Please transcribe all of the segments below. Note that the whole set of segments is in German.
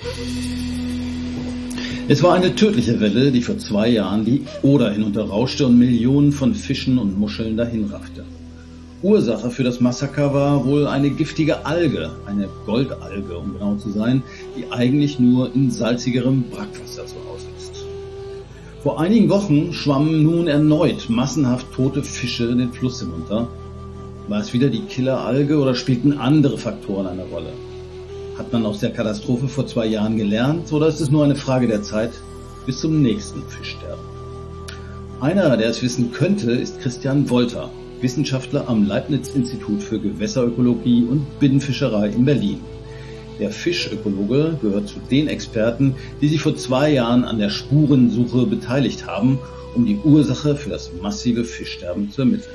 Es war eine tödliche Welle, die vor 2 Jahren die Oder hinunterrauschte und Millionen von Fischen und Muscheln dahinraffte. Ursache für das Massaker war wohl eine giftige Alge, eine Goldalge, um genau zu sein, die eigentlich nur in salzigerem Brackwasser zu Hause ist. Vor einigen Wochen schwammen nun erneut massenhaft tote Fische den Fluss hinunter. War es wieder die Killeralge oder spielten andere Faktoren eine Rolle? Hat man aus der Katastrophe vor 2 Jahren gelernt oder ist es nur eine Frage der Zeit bis zum nächsten Fischsterben? Einer, der es wissen könnte, ist Christian Wolter, Wissenschaftler am Leibniz-Institut für Gewässerökologie und Binnenfischerei in Berlin. Der Fischökologe gehört zu den Experten, die sich vor 2 Jahren an der Spurensuche beteiligt haben, um die Ursache für das massive Fischsterben zu ermitteln.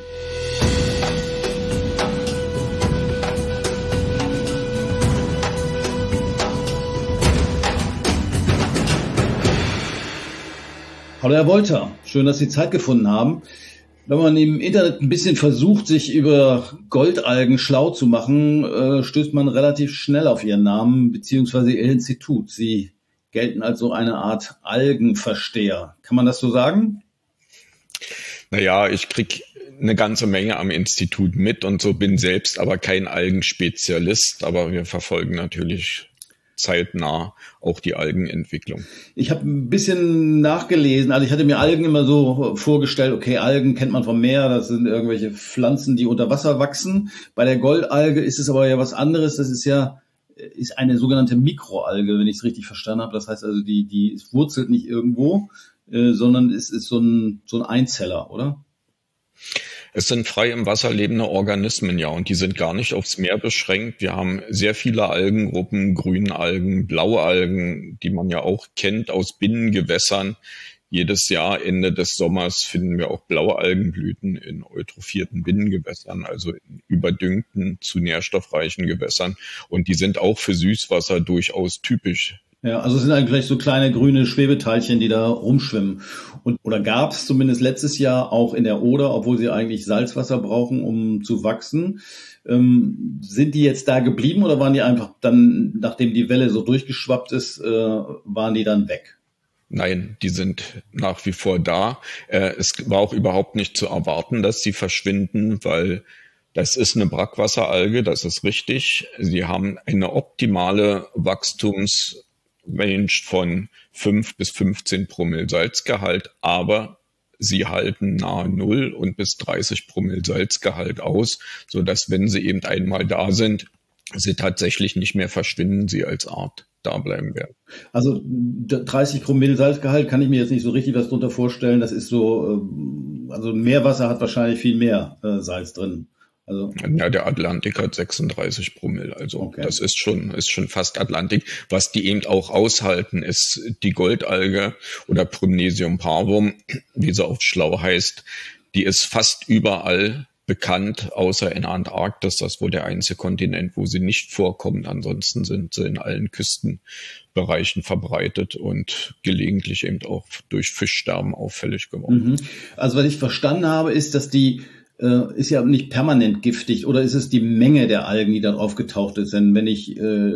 Hallo Herr Wolter, schön, dass Sie Zeit gefunden haben. Wenn man im Internet ein bisschen versucht, sich über Goldalgen schlau zu machen, stößt man relativ schnell auf Ihren Namen bzw. Ihr Institut. Sie gelten als so eine Art Algenversteher. Kann man das so sagen? Naja, ich krieg eine ganze Menge am Institut mit und so, bin selbst aber kein Algenspezialist, aber wir verfolgen natürlich zeitnah auch die Algenentwicklung. Ich habe ein bisschen nachgelesen, also ich hatte mir Algen immer so vorgestellt, okay, Algen kennt man vom Meer, das sind irgendwelche Pflanzen, die unter Wasser wachsen. Bei der Goldalge ist es aber ja was anderes, das ist eine sogenannte Mikroalge, wenn ich es richtig verstanden habe. Das heißt also, die wurzelt nicht irgendwo, sondern es ist so ein Einzeller, oder? Es sind frei im Wasser lebende Organismen, ja, und die sind gar nicht aufs Meer beschränkt. Wir haben sehr viele Algengruppen, Grünalgen, blaue Algen, die man ja auch kennt aus Binnengewässern. Jedes Jahr Ende des Sommers finden wir auch blaue Algenblüten in eutrophierten Binnengewässern, also in überdüngten, zu nährstoffreichen Gewässern. Und die sind auch für Süßwasser durchaus typisch. Ja, also es sind eigentlich so kleine grüne Schwebeteilchen, die da rumschwimmen. Oder gab es zumindest letztes Jahr auch in der Oder, obwohl sie eigentlich Salzwasser brauchen, um zu wachsen. Sind die jetzt da geblieben oder waren die einfach dann, nachdem die Welle so durchgeschwappt ist, waren die dann weg? Nein, die sind nach wie vor da. Es war auch überhaupt nicht zu erwarten, dass sie verschwinden, weil das ist eine Brackwasseralge, das ist richtig. Sie haben eine optimale Wachstumsrange von 5 bis 15 Promille Salzgehalt, aber sie halten nahe 0 und bis 30 Promille Salzgehalt aus, sodass, wenn sie eben einmal da sind, sie tatsächlich nicht mehr verschwinden, sie als Art da bleiben werden. Also 30 Promille Salzgehalt kann ich mir jetzt nicht so richtig was drunter vorstellen. Das ist so, also Meerwasser hat wahrscheinlich viel mehr Salz drin. Also ja, der Atlantik hat 36 Promille, also okay. Das ist schon fast Atlantik. Was die eben auch aushalten, ist die Goldalge oder Prymnesium parvum, wie sie auf schlau heißt. Die ist fast überall bekannt, außer in Antarktis. Das ist wohl der einzige Kontinent, wo sie nicht vorkommt. Ansonsten sind sie in allen Küstenbereichen verbreitet und gelegentlich eben auch durch Fischsterben auffällig geworden. Also was ich verstanden habe, ist, dass die ist ja nicht permanent giftig, oder ist es die Menge der Algen, die da drauf getaucht ist? Denn wenn ich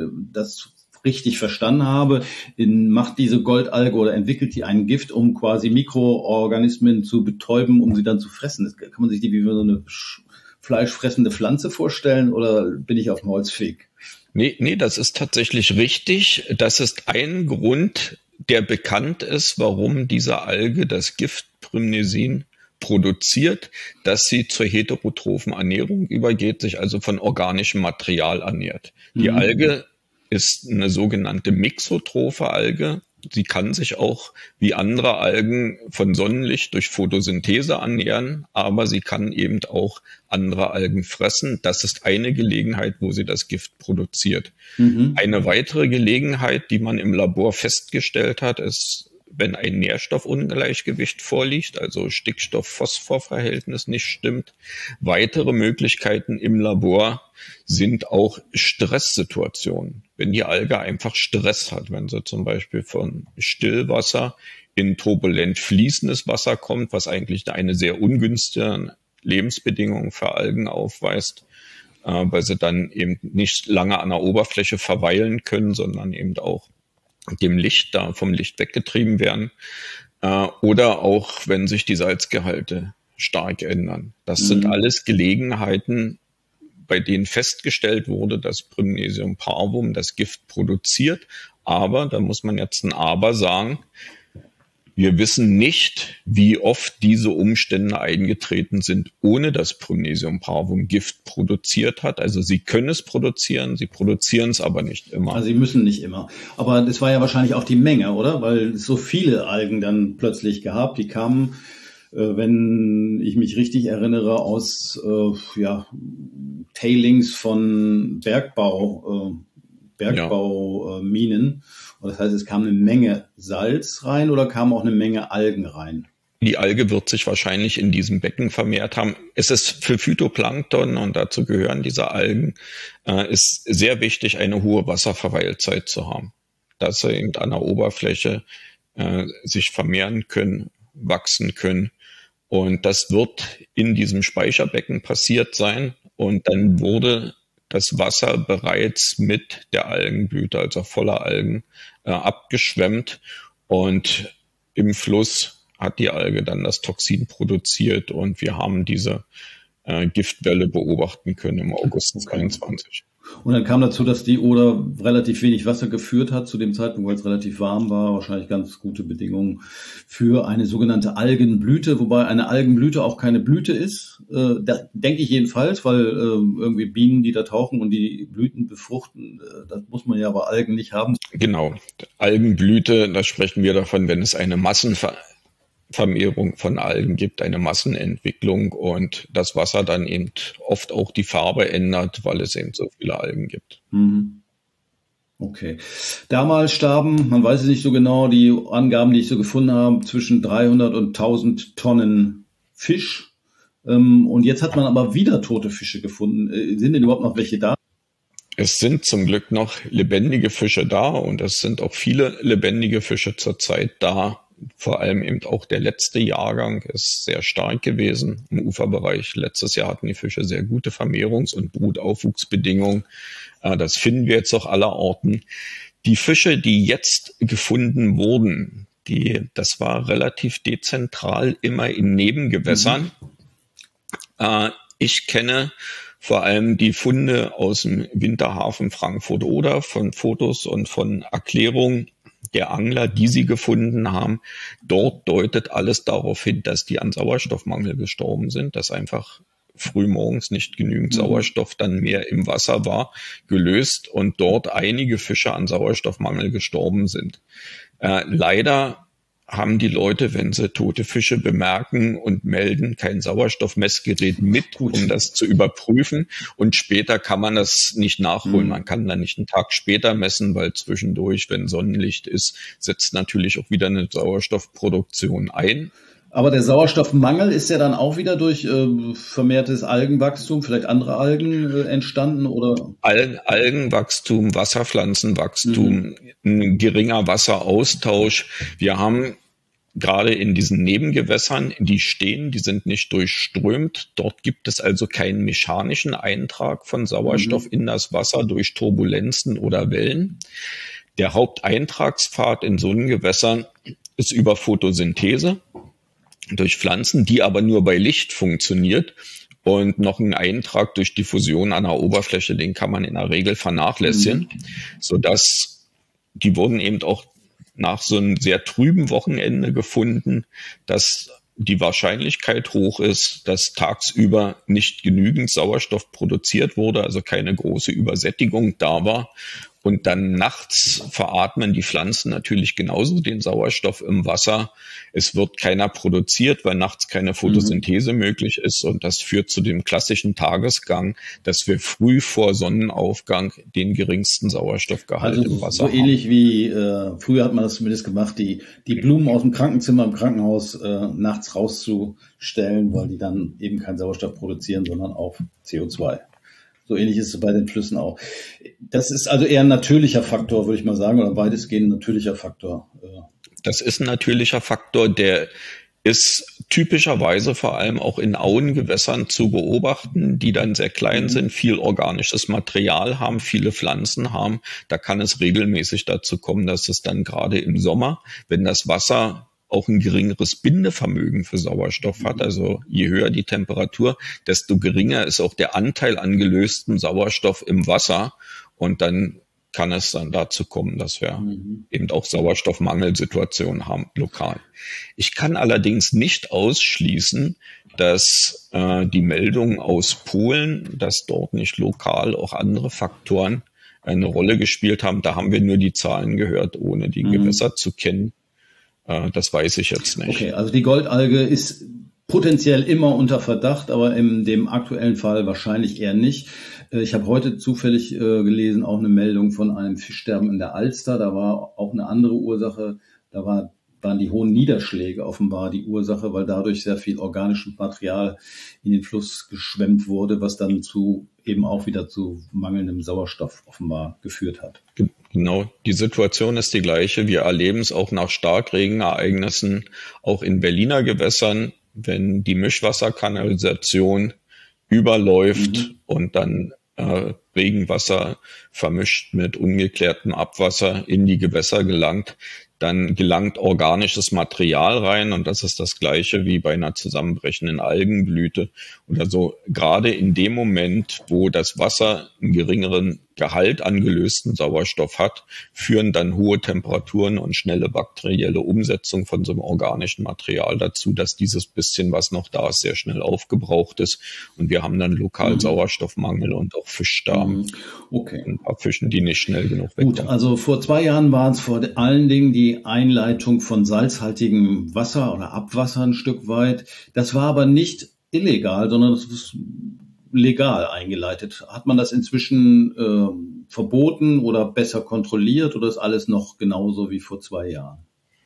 das richtig verstanden habe, macht diese Goldalge oder entwickelt die ein Gift, um quasi Mikroorganismen zu betäuben, um sie dann zu fressen. Das kann man sich die wie so eine fleischfressende Pflanze vorstellen, oder bin ich auf dem Holzweg? Nee, das ist tatsächlich richtig. Das ist ein Grund, der bekannt ist, warum diese Alge das Gift Prymnesin produziert, dass sie zur heterotrophen Ernährung übergeht, sich also von organischem Material ernährt. Die Alge ist eine sogenannte mixotrophe Alge. Sie kann sich auch wie andere Algen von Sonnenlicht durch Photosynthese ernähren, aber sie kann eben auch andere Algen fressen. Das ist eine Gelegenheit, wo sie das Gift produziert. Eine weitere Gelegenheit, die man im Labor festgestellt hat, ist, wenn ein Nährstoffungleichgewicht vorliegt, also Stickstoff-Phosphor-Verhältnis nicht stimmt. Weitere Möglichkeiten im Labor sind auch Stresssituationen. Wenn die Alge einfach Stress hat, wenn sie zum Beispiel von Stillwasser in turbulent fließendes Wasser kommt, was eigentlich eine sehr ungünstige Lebensbedingung für Algen aufweist, weil sie dann eben nicht lange an der Oberfläche verweilen können, sondern eben auch dem Licht vom Licht weggetrieben werden, oder auch wenn sich die Salzgehalte stark ändern. Das sind alles Gelegenheiten, bei denen festgestellt wurde, dass Primnesium parvum das Gift produziert. Aber, da muss man jetzt ein Aber sagen, wir wissen nicht, wie oft diese Umstände eingetreten sind, ohne dass Primnesium parvum Gift produziert hat. Also sie können es produzieren, sie produzieren es aber nicht immer. Also sie müssen nicht immer. Aber das war ja wahrscheinlich auch die Menge, oder? Weil so viele Algen dann plötzlich gehabt, die kamen, wenn ich mich richtig erinnere, aus Tailings von Bergbauminen. Das heißt, es kam eine Menge Salz rein oder kam auch eine Menge Algen rein? Die Alge wird sich wahrscheinlich in diesem Becken vermehrt haben. Es ist für Phytoplankton, und dazu gehören diese Algen, ist sehr wichtig, eine hohe Wasserverweilzeit zu haben, dass sie eben an der Oberfläche sich vermehren können, wachsen können. Und das wird in diesem Speicherbecken passiert sein. Und dann wurde das Wasser bereits mit der Algenblüte, also voller Algen, abgeschwemmt. Und im Fluss hat die Alge dann das Toxin produziert. Und wir haben diese Giftwelle beobachten können im August 2022. Und dann kam dazu, dass die Oder relativ wenig Wasser geführt hat zu dem Zeitpunkt, weil es relativ warm war. Wahrscheinlich ganz gute Bedingungen für eine sogenannte Algenblüte, wobei eine Algenblüte auch keine Blüte ist. Da denke ich jedenfalls, weil irgendwie Bienen, die da tauchen und die Blüten befruchten, das muss man ja bei Algen nicht haben. Genau, Algenblüte, da sprechen wir davon, wenn es eine Massenvermehrung von Algen gibt, eine Massenentwicklung und das Wasser dann eben oft auch die Farbe ändert, weil es eben so viele Algen gibt. Okay. Damals starben, man weiß es nicht so genau, die Angaben, die ich so gefunden habe, zwischen 300 und 1000 Tonnen Fisch. Und jetzt hat man aber wieder tote Fische gefunden. Sind denn überhaupt noch welche da? Es sind zum Glück noch lebendige Fische da und es sind auch viele lebendige Fische zurzeit da. Vor allem eben auch der letzte Jahrgang ist sehr stark gewesen im Uferbereich. Letztes Jahr hatten die Fische sehr gute Vermehrungs- und Brutaufwuchsbedingungen. Das finden wir jetzt auch allerorten. Die Fische, die jetzt gefunden wurden, das war relativ dezentral immer in Nebengewässern. Ich kenne vor allem die Funde aus dem Winterhafen Frankfurt-Oder von Fotos und von Erklärungen der Angler, die sie gefunden haben. Dort deutet alles darauf hin, dass die an Sauerstoffmangel gestorben sind, dass einfach frühmorgens nicht genügend Sauerstoff dann mehr im Wasser war, gelöst und dort einige Fische an Sauerstoffmangel gestorben sind. Leider haben die Leute, wenn sie tote Fische bemerken und melden, kein Sauerstoffmessgerät mit, um das zu überprüfen. Und später kann man das nicht nachholen. Man kann dann nicht einen Tag später messen, weil zwischendurch, wenn Sonnenlicht ist, setzt natürlich auch wieder eine Sauerstoffproduktion ein. Aber der Sauerstoffmangel ist ja dann auch wieder durch vermehrtes Algenwachstum, vielleicht andere Algen entstanden, oder? Algenwachstum, Wasserpflanzenwachstum, ein geringer Wasseraustausch. Wir haben gerade in diesen Nebengewässern, die sind nicht durchströmt. Dort gibt es also keinen mechanischen Eintrag von Sauerstoff in das Wasser durch Turbulenzen oder Wellen. Der Haupteintragspfad in so einem Gewässern ist über Photosynthese durch Pflanzen, die aber nur bei Licht funktioniert, und noch ein Eintrag durch Diffusion an der Oberfläche, den kann man in der Regel vernachlässigen, sodass die wurden eben auch nach so einem sehr trüben Wochenende gefunden, dass die Wahrscheinlichkeit hoch ist, dass tagsüber nicht genügend Sauerstoff produziert wurde, also keine große Übersättigung da war. Und dann nachts veratmen die Pflanzen natürlich genauso den Sauerstoff im Wasser. Es wird keiner produziert, weil nachts keine Photosynthese möglich ist. Und das führt zu dem klassischen Tagesgang, dass wir früh vor Sonnenaufgang den geringsten Sauerstoffgehalt im Wasser haben. So ähnlich wie früher hat man das zumindest gemacht, die Blumen aus dem Krankenzimmer im Krankenhaus nachts rauszustellen, weil die dann eben keinen Sauerstoff produzieren, sondern auch CO2. So ähnlich ist es bei den Flüssen auch. Das ist also eher ein natürlicher Faktor, würde ich mal sagen, oder weitestgehend ein natürlicher Faktor. Das ist ein natürlicher Faktor, der ist ist typischerweise vor allem auch in Auengewässern zu beobachten, die dann sehr klein sind, viel organisches Material haben, viele Pflanzen haben. Da kann es regelmäßig dazu kommen, dass es dann gerade im Sommer, wenn das Wasser auch ein geringeres Bindevermögen für Sauerstoff hat, also je höher die Temperatur, desto geringer ist auch der Anteil an gelöstem Sauerstoff im Wasser, und dann kann es dann dazu kommen, dass wir eben auch Sauerstoffmangelsituationen haben, lokal. Ich kann allerdings nicht ausschließen, dass die Meldungen aus Polen, dass dort nicht lokal auch andere Faktoren eine Rolle gespielt haben. Da haben wir nur die Zahlen gehört, ohne die Gewässer zu kennen. Das weiß ich jetzt nicht. Okay, also die Goldalge ist potenziell immer unter Verdacht, aber in dem aktuellen Fall wahrscheinlich eher nicht. Ich habe heute zufällig gelesen, auch eine Meldung von einem Fischsterben in der Alster. Da war auch eine andere Ursache. Da waren die hohen Niederschläge offenbar die Ursache, weil dadurch sehr viel organisches Material in den Fluss geschwemmt wurde, was dann eben auch wieder zu mangelndem Sauerstoff offenbar geführt hat. Genau, die Situation ist die gleiche. Wir erleben es auch nach Starkregenereignissen, auch in Berliner Gewässern, wenn die Mischwasserkanalisation überläuft und dann Regenwasser vermischt mit ungeklärtem Abwasser in die Gewässer gelangt, dann gelangt organisches Material rein, und das ist das Gleiche wie bei einer zusammenbrechenden Algenblüte. Und also gerade in dem Moment, wo das Wasser einen geringeren Gehalt an gelösten Sauerstoff hat, führen dann hohe Temperaturen und schnelle bakterielle Umsetzung von so einem organischen Material dazu, dass dieses bisschen, was noch da ist, sehr schnell aufgebraucht ist. Und wir haben dann lokal Sauerstoffmangel und auch Fischsterben. Okay. Ein paar Fischen, die nicht schnell genug wegkommen. Gut, also vor 2 Jahren waren es vor allen Dingen die Einleitung von salzhaltigem Wasser oder Abwasser ein Stück weit. Das war aber nicht illegal, sondern das ist legal eingeleitet. Hat man das inzwischen verboten oder besser kontrolliert, oder ist alles noch genauso wie vor 2 Jahren?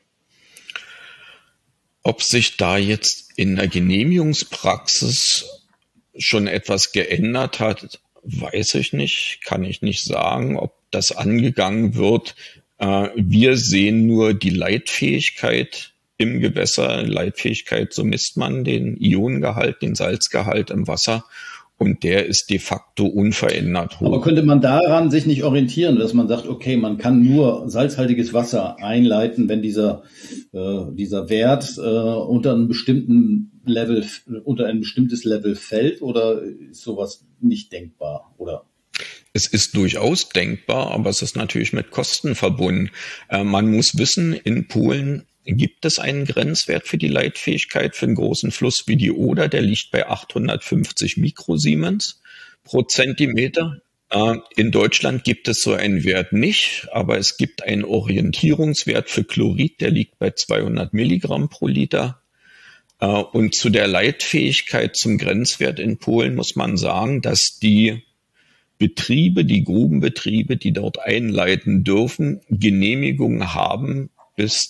Ob sich da jetzt in der Genehmigungspraxis schon etwas geändert hat, weiß ich nicht, kann ich nicht sagen, ob das angegangen wird. Wir sehen nur die Leitfähigkeit im Gewässer. Leitfähigkeit, so misst man den Ionengehalt, den Salzgehalt im Wasser. Und der ist de facto unverändert hoch. Aber könnte man daran sich nicht orientieren, dass man sagt, okay, man kann nur salzhaltiges Wasser einleiten, wenn dieser Wert unter ein bestimmtes Level fällt, oder ist sowas nicht denkbar, oder? Es ist durchaus denkbar, aber es ist natürlich mit Kosten verbunden. Man muss wissen, in Polen gibt es einen Grenzwert für die Leitfähigkeit für einen großen Fluss wie die Oder. Der liegt bei 850 Mikrosiemens pro Zentimeter. In Deutschland gibt es so einen Wert nicht, aber es gibt einen Orientierungswert für Chlorid, der liegt bei 200 Milligramm pro Liter. Und zu der Leitfähigkeit zum Grenzwert in Polen muss man sagen, dass die Betriebe, die Grubenbetriebe, die dort einleiten dürfen, Genehmigungen haben, bis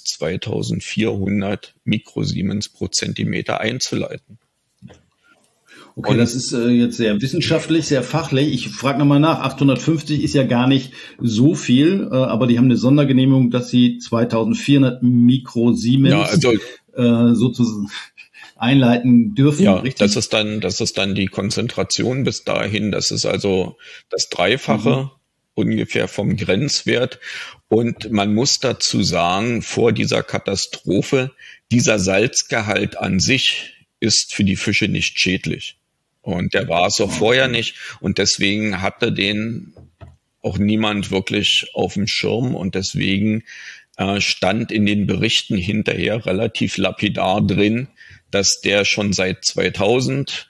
2400 Mikrosiemens pro Zentimeter einzuleiten. Okay, das ist jetzt sehr wissenschaftlich, sehr fachlich. Ich frage nochmal nach, 850 ist ja gar nicht so viel, aber die haben eine Sondergenehmigung, dass sie 2400 Mikrosiemens sozusagen einleiten dürfen. Ja, richtig? Das ist dann die Konzentration bis dahin. Das ist also das Dreifache ungefähr vom Grenzwert. Und man muss dazu sagen, vor dieser Katastrophe, dieser Salzgehalt an sich ist für die Fische nicht schädlich. Und der war es auch vorher nicht. Und deswegen hatte den auch niemand wirklich auf dem Schirm. Und deswegen stand in den Berichten hinterher relativ lapidar drin, dass der schon seit 2000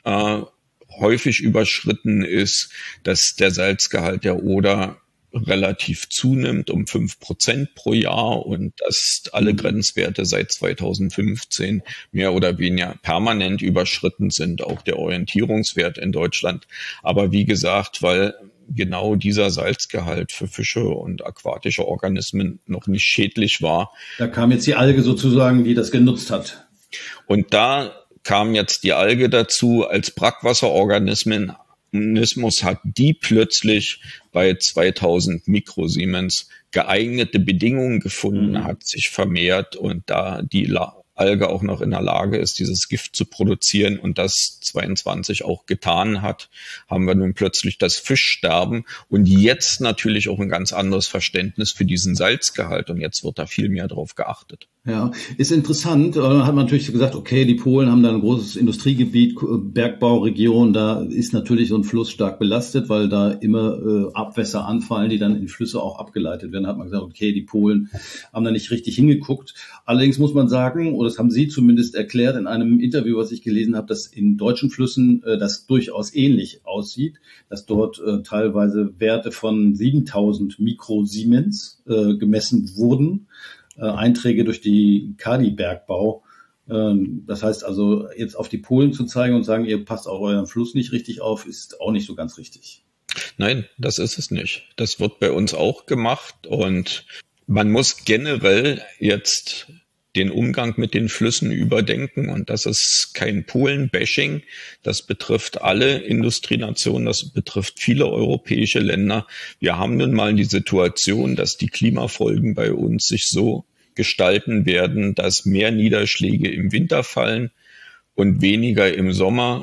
häufig überschritten ist, dass der Salzgehalt der Oder relativ zunimmt um 5% pro Jahr und dass alle Grenzwerte seit 2015 mehr oder weniger permanent überschritten sind, auch der Orientierungswert in Deutschland. Aber wie gesagt, weil genau dieser Salzgehalt für Fische und aquatische Organismen noch nicht schädlich war. Da kam jetzt die Alge sozusagen, die das genutzt hat. Und da kam jetzt die Alge dazu als Brackwasserorganismus, hat die plötzlich bei 2000 Mikrosiemens geeignete Bedingungen gefunden, hat sich vermehrt und da die Alge auch noch in der Lage ist, dieses Gift zu produzieren und das 22 auch getan hat, haben wir nun plötzlich das Fischsterben und jetzt natürlich auch ein ganz anderes Verständnis für diesen Salzgehalt und jetzt wird da viel mehr drauf geachtet. Ja, ist interessant. Hat man natürlich gesagt, okay, die Polen haben da ein großes Industriegebiet, Bergbauregion, da ist natürlich so ein Fluss stark belastet, weil da immer Abwässer anfallen, die dann in Flüsse auch abgeleitet werden. Da hat man gesagt, okay, die Polen haben da nicht richtig hingeguckt. Allerdings muss man sagen, oder das haben Sie zumindest erklärt in einem Interview, was ich gelesen habe, dass in deutschen Flüssen das durchaus ähnlich aussieht, dass dort teilweise Werte von 7000 Mikrosiemens gemessen wurden. Einträge durch die Kadi-Bergbau. Das heißt also, jetzt auf die Polen zu zeigen und sagen, ihr passt auch euren Fluss nicht richtig auf, ist auch nicht so ganz richtig. Nein, das ist es nicht. Das wird bei uns auch gemacht und man muss generell jetzt den Umgang mit den Flüssen überdenken und das ist kein Polen-Bashing. Das betrifft alle Industrienationen, das betrifft viele europäische Länder. Wir haben nun mal die Situation, dass die Klimafolgen bei uns sich so gestalten werden, dass mehr Niederschläge im Winter fallen und weniger im Sommer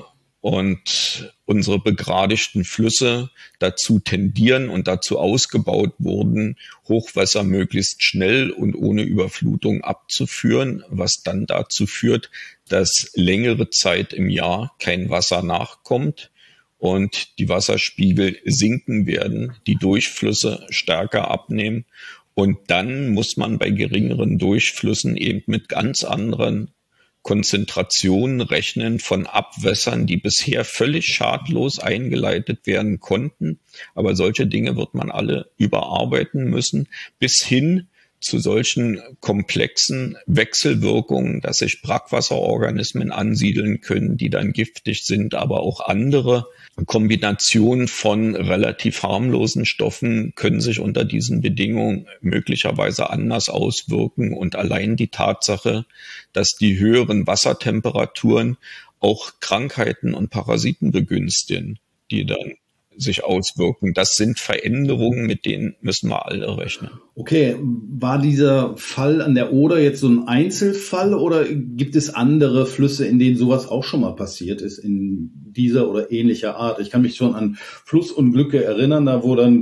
und unsere begradigten Flüsse dazu tendieren und dazu ausgebaut wurden, Hochwasser möglichst schnell und ohne Überflutung abzuführen, was dann dazu führt, dass längere Zeit im Jahr kein Wasser nachkommt und die Wasserspiegel sinken werden, die Durchflüsse stärker abnehmen. Und dann muss man bei geringeren Durchflüssen eben mit ganz anderen Konzentrationen rechnen von Abwässern, die bisher völlig schadlos eingeleitet werden konnten. Aber solche Dinge wird man alle überarbeiten müssen, bis hin zu solchen komplexen Wechselwirkungen, dass sich Brackwasserorganismen ansiedeln können, die dann giftig sind, aber auch andere Kombinationen von relativ harmlosen Stoffen können sich unter diesen Bedingungen möglicherweise anders auswirken. Und allein die Tatsache, dass die höheren Wassertemperaturen auch Krankheiten und Parasiten begünstigen, die dann sich auswirken. Das sind Veränderungen, mit denen müssen wir alle rechnen. Okay, war dieser Fall an der Oder jetzt so ein Einzelfall oder gibt es andere Flüsse, in denen sowas auch schon mal passiert ist, in dieser oder ähnlicher Art? Ich kann mich schon an Flussunglücke erinnern, da wo dann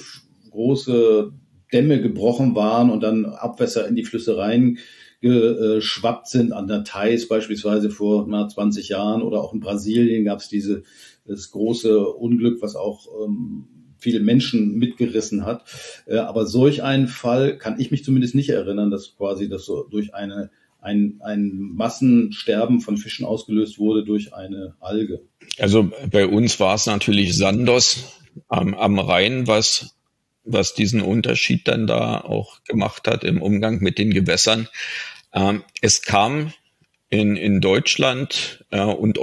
große Dämme gebrochen waren und dann Abwässer in die Flüsse reingeschwappt sind. An der Theiß beispielsweise vor 20 Jahren oder auch in Brasilien gab es das große Unglück, was auch viele Menschen mitgerissen hat. Aber solch einen Fall kann ich mich zumindest nicht erinnern, dass quasi das so durch ein Massensterben von Fischen ausgelöst wurde durch eine Alge. Also bei uns war es natürlich Sandos am Rhein, was diesen Unterschied dann da auch gemacht hat im Umgang mit den Gewässern. Es kam in Deutschland und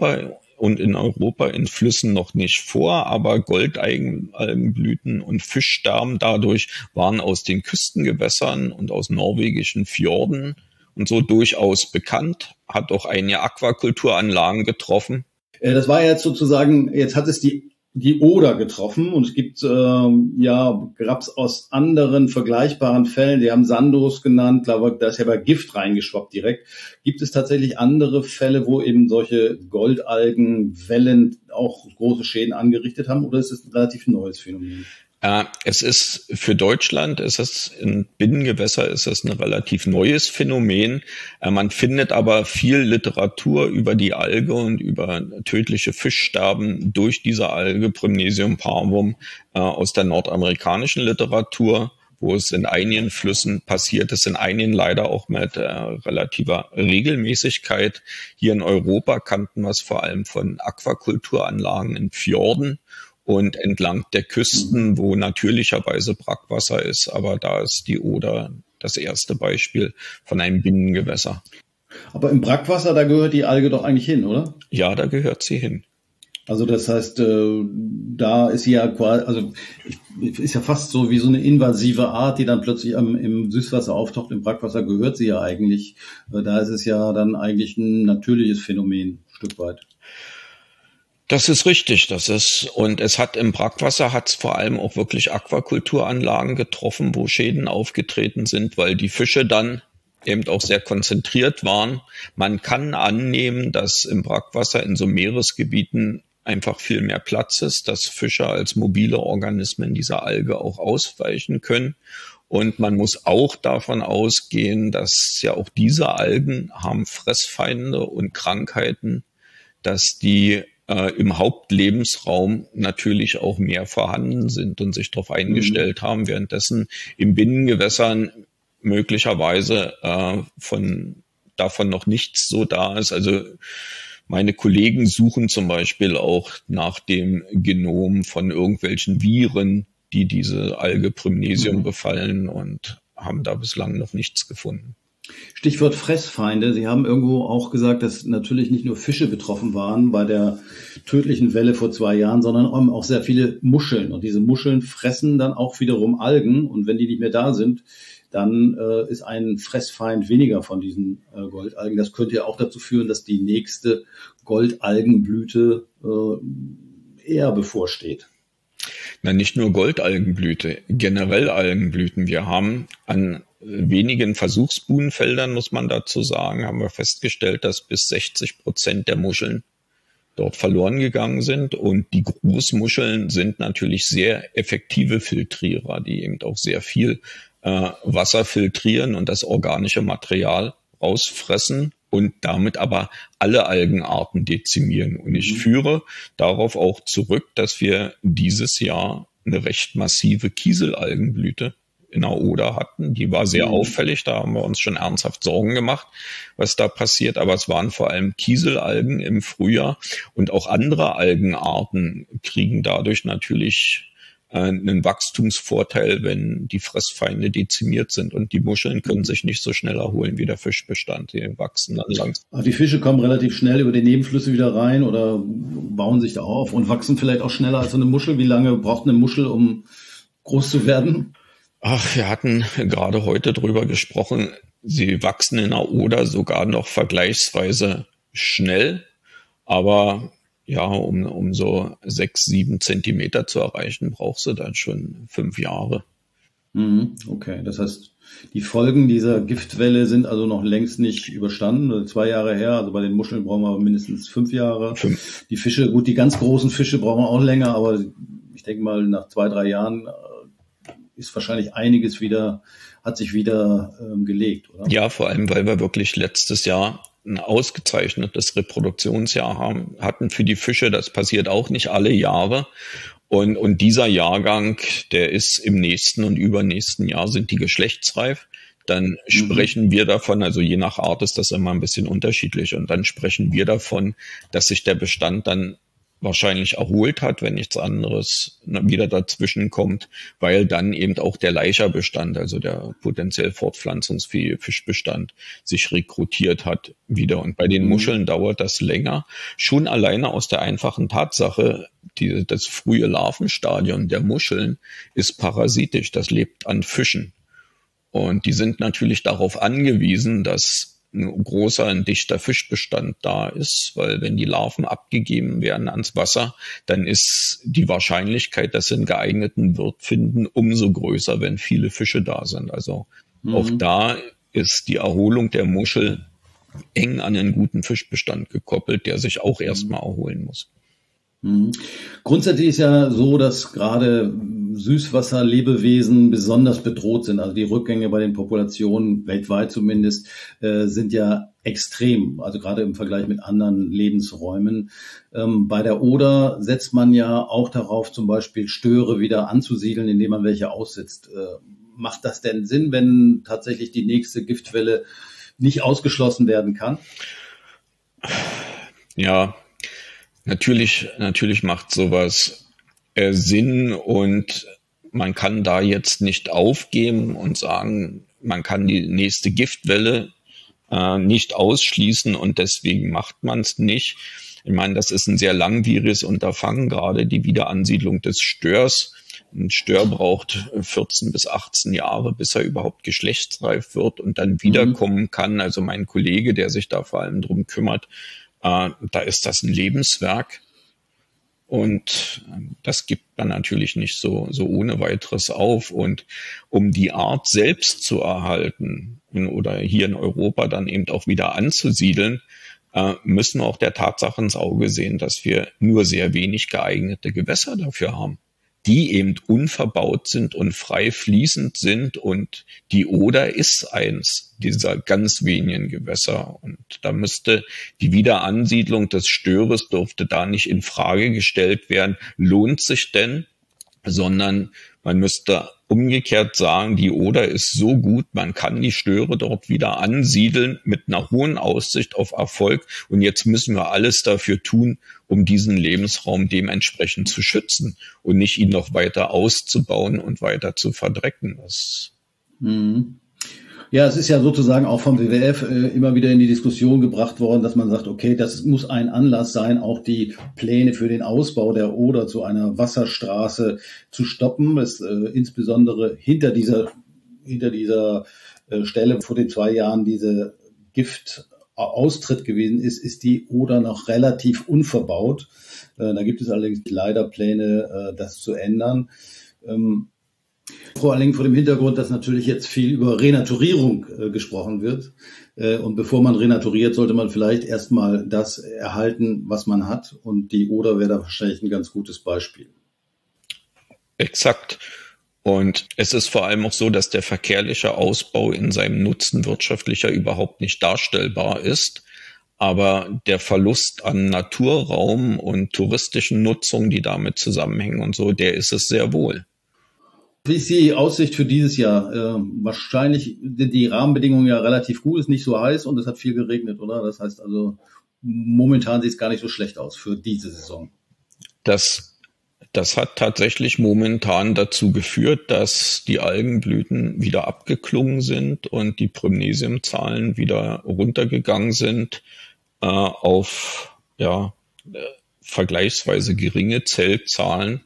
in Europa in Flüssen noch nicht vor, aber Goldalgenblüten und Fischsterben dadurch waren aus den Küstengewässern und aus norwegischen Fjorden und so durchaus bekannt, hat auch einige Aquakulturanlagen getroffen. Das war jetzt sozusagen, jetzt hat es die Oder getroffen und es gibt gab's aus anderen vergleichbaren Fällen, die haben Sandos genannt, glaube da ist ja bei Gift reingeschwappt direkt. Gibt es tatsächlich andere Fälle, wo eben solche Goldalgenwellen auch große Schäden angerichtet haben oder ist es ein relativ neues Phänomen? Es ist für Deutschland, in Binnengewässer ist es ein relativ neues Phänomen. Man findet aber viel Literatur über die Alge und über tödliche Fischsterben durch diese Alge, Prymnesium parvum, aus der nordamerikanischen Literatur, wo es in einigen Flüssen passiert ist, in einigen leider auch mit relativer Regelmäßigkeit. Hier in Europa kannten wir es vor allem von Aquakulturanlagen in Fjorden und entlang der Küsten, wo natürlicherweise Brackwasser ist. Aber da ist die Oder das erste Beispiel von einem Binnengewässer. Aber im Brackwasser, da gehört die Alge doch eigentlich hin, oder? Ja, da gehört sie hin. Also das heißt, da ist sie ja quasi, also ist ja fast so wie so eine invasive Art, die dann plötzlich im Süßwasser auftaucht. Im Brackwasser gehört sie ja eigentlich. Da ist es ja dann eigentlich ein natürliches Phänomen, ein Stück weit. Das ist richtig, und es hat im Brackwasser vor allem auch wirklich Aquakulturanlagen getroffen, wo Schäden aufgetreten sind, weil die Fische dann eben auch sehr konzentriert waren. Man kann annehmen, dass im Brackwasser in so Meeresgebieten einfach viel mehr Platz ist, dass Fische als mobile Organismen dieser Alge auch ausweichen können. Und man muss auch davon ausgehen, dass ja auch diese Algen haben Fressfeinde und Krankheiten, dass die im Hauptlebensraum natürlich auch mehr vorhanden sind und sich darauf eingestellt haben, währenddessen in Binnengewässern möglicherweise davon noch nichts so da ist. Also meine Kollegen suchen zum Beispiel auch nach dem Genom von irgendwelchen Viren, die diese Alge Prymnesium befallen, und haben da bislang noch nichts gefunden. Stichwort Fressfeinde. Sie haben irgendwo auch gesagt, dass natürlich nicht nur Fische betroffen waren bei der tödlichen Welle vor 2 Jahren, sondern auch sehr viele Muscheln. Und diese Muscheln fressen dann auch wiederum Algen. Und wenn die nicht mehr da sind, dann ist ein Fressfeind weniger von diesen Goldalgen. Das könnte ja auch dazu führen, dass die nächste Goldalgenblüte eher bevorsteht. Na, nicht nur Goldalgenblüte, generell Algenblüten. Wir haben an wenigen Versuchsbuhnenfeldern, muss man dazu sagen, haben wir festgestellt, dass bis 60% der Muscheln dort verloren gegangen sind. Und die Großmuscheln sind natürlich sehr effektive Filtrierer, die eben auch sehr viel Wasser filtrieren und das organische Material rausfressen und damit aber alle Algenarten dezimieren. Und ich führe darauf auch zurück, dass wir dieses Jahr eine recht massive Kieselalgenblüte in der Oder hatten. Die war sehr auffällig, da haben wir uns schon ernsthaft Sorgen gemacht, was da passiert. Aber es waren vor allem Kieselalgen im Frühjahr, und auch andere Algenarten kriegen dadurch natürlich einen Wachstumsvorteil, wenn die Fressfeinde dezimiert sind, und die Muscheln können sich nicht so schnell erholen wie der Fischbestand. Die wachsen dann langsam. Aber die Fische kommen relativ schnell über die Nebenflüsse wieder rein oder bauen sich da auf und wachsen vielleicht auch schneller als so eine Muschel. Wie lange braucht eine Muschel, um groß zu werden? Ach, wir hatten gerade heute drüber gesprochen. Sie wachsen in der Oder sogar noch vergleichsweise schnell, aber ja, um so 6, 7 Zentimeter zu erreichen, brauchst du dann schon 5 Jahre. Okay, das heißt, die Folgen dieser Giftwelle sind also noch längst nicht überstanden. 2 Jahre her, also bei den Muscheln brauchen wir mindestens 5 Jahre. 5. Die Fische, gut, die ganz großen Fische brauchen auch länger, aber ich denke mal, nach 2, 3 Jahren ist wahrscheinlich einiges hat sich wieder gelegt, oder? Ja, vor allem, weil wir wirklich letztes Jahr ein ausgezeichnetes Reproduktionsjahr hatten für die Fische. Das passiert auch nicht alle Jahre. Und dieser Jahrgang, der ist im nächsten und übernächsten Jahr sind die geschlechtsreif. Dann sprechen wir davon, also je nach Art ist das immer ein bisschen unterschiedlich. Und dann sprechen wir davon, dass sich der Bestand dann wahrscheinlich erholt hat, wenn nichts anderes wieder dazwischen kommt, weil dann eben auch der Laicherbestand, also der potenziell fortpflanzungsfähige Fischbestand, sich rekrutiert hat wieder. Und bei den Muscheln dauert das länger, schon alleine aus der einfachen Tatsache, das frühe Larvenstadium der Muscheln ist parasitisch, das lebt an Fischen. Und die sind natürlich darauf angewiesen, dass ein großer, ein dichter Fischbestand da ist, weil wenn die Larven abgegeben werden ans Wasser, dann ist die Wahrscheinlichkeit, dass sie einen geeigneten Wirt finden, umso größer, wenn viele Fische da sind. Also auch da ist die Erholung der Muschel eng an einen guten Fischbestand gekoppelt, der sich auch erstmal erholen muss. Grundsätzlich ist ja so, dass gerade Süßwasserlebewesen besonders bedroht sind. Also die Rückgänge bei den Populationen, weltweit zumindest, sind ja extrem. Also gerade im Vergleich mit anderen Lebensräumen. Bei der Oder setzt man ja auch darauf, zum Beispiel Störe wieder anzusiedeln, indem man welche aussetzt. Macht das denn Sinn, wenn tatsächlich die nächste Giftwelle nicht ausgeschlossen werden kann? Ja, natürlich macht sowas Sinn, und man kann da jetzt nicht aufgeben und sagen, man kann die nächste Giftwelle nicht ausschließen und deswegen macht man es nicht. Ich meine, das ist ein sehr langwieriges Unterfangen, gerade die Wiederansiedlung des Störs. Ein Stör braucht 14 bis 18 Jahre, bis er überhaupt geschlechtsreif wird und dann wiederkommen kann. Also mein Kollege, der sich da vor allem drum kümmert, da ist das ein Lebenswerk. und das gibt man natürlich nicht so ohne weiteres auf. Und um die Art selbst zu erhalten oder hier in Europa dann eben auch wieder anzusiedeln, müssen wir auch der Tatsache ins Auge sehen, dass wir nur sehr wenig geeignete Gewässer dafür haben, die eben unverbaut sind und frei fließend sind. Und die Oder ist eins dieser ganz wenigen Gewässer. Und da müsste die Wiederansiedlung des Störes dürfte da nicht in Frage gestellt werden, lohnt sich denn, sondern man müsste umgekehrt sagen, die Oder ist so gut, man kann die Störe dort wieder ansiedeln mit einer hohen Aussicht auf Erfolg. Und jetzt müssen wir alles dafür tun, um diesen Lebensraum dementsprechend zu schützen und nicht ihn noch weiter auszubauen und weiter zu verdrecken. Ja, es ist ja sozusagen auch vom WWF immer wieder in die Diskussion gebracht worden, dass man sagt, okay, das muss ein Anlass sein, auch die Pläne für den Ausbau der Oder zu einer Wasserstraße zu stoppen. Insbesondere hinter dieser Stelle, vor den 2 Jahren diese Giftaustritt gewesen ist die Oder noch relativ unverbaut. Da gibt es allerdings leider Pläne, das zu ändern. Vor allen Dingen vor dem Hintergrund, dass natürlich jetzt viel über Renaturierung gesprochen wird. Und bevor man renaturiert, sollte man vielleicht erstmal das erhalten, was man hat. Und die Oder wäre da wahrscheinlich ein ganz gutes Beispiel. Exakt. Und es ist vor allem auch so, dass der verkehrliche Ausbau in seinem Nutzen wirtschaftlicher überhaupt nicht darstellbar ist. Aber der Verlust an Naturraum und touristischen Nutzung, die damit zusammenhängen und so, der ist es sehr wohl. Wie ist die Aussicht für dieses Jahr? Wahrscheinlich sind die Rahmenbedingungen ja relativ gut, ist nicht so heiß und es hat viel geregnet, oder? Das heißt also, momentan sieht es gar nicht so schlecht aus für diese Saison. Das hat tatsächlich momentan dazu geführt, dass die Algenblüten wieder abgeklungen sind und die Prymnesiumzahlen wieder runtergegangen sind auf vergleichsweise geringe Zeltzahlen.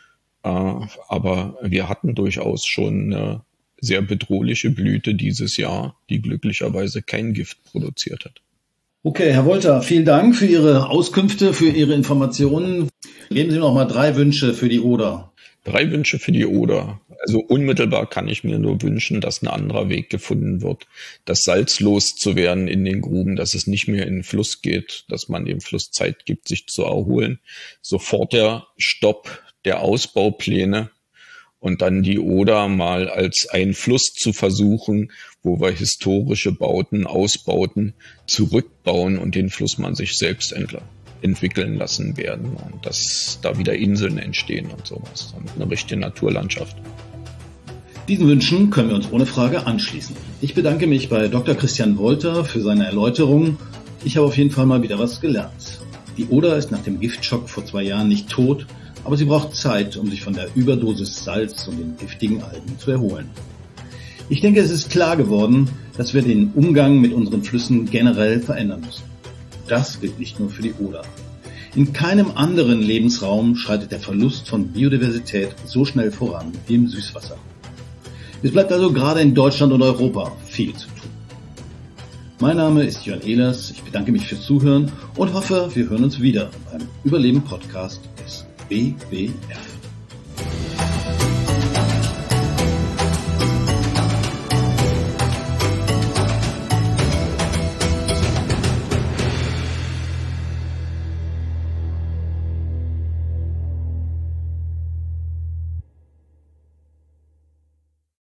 Aber wir hatten durchaus schon eine sehr bedrohliche Blüte dieses Jahr, die glücklicherweise kein Gift produziert hat. Okay, Herr Wolter, vielen Dank für Ihre Auskünfte, für Ihre Informationen. Geben Sie noch mal 3 Wünsche für die Oder. 3 Wünsche für die Oder. Also unmittelbar kann ich mir nur wünschen, dass ein anderer Weg gefunden wird, das Salz loszuwerden in den Gruben, dass es nicht mehr in den Fluss geht, dass man dem Fluss Zeit gibt, sich zu erholen. Sofort der Stopp der Ausbaupläne und dann die Oder mal als einen Fluss zu versuchen, wo wir historische Bauten, Ausbauten zurückbauen und den Fluss man sich selbst entwickeln lassen werden und dass da wieder Inseln entstehen und sowas. Eine richtige Naturlandschaft. Diesen Wünschen können wir uns ohne Frage anschließen. Ich bedanke mich bei Dr. Christian Wolter für seine Erläuterungen. Ich habe auf jeden Fall mal wieder was gelernt. Die Oder ist nach dem Giftschock vor 2 Jahren nicht tot, aber sie braucht Zeit, um sich von der Überdosis Salz und den giftigen Algen zu erholen. Ich denke, es ist klar geworden, dass wir den Umgang mit unseren Flüssen generell verändern müssen. Das gilt nicht nur für die Oder. In keinem anderen Lebensraum schreitet der Verlust von Biodiversität so schnell voran wie im Süßwasser. Es bleibt also gerade in Deutschland und Europa viel zu tun. Mein Name ist Jörn Ehlers, ich bedanke mich fürs Zuhören und hoffe, wir hören uns wieder beim Überleben-Podcast des WWF.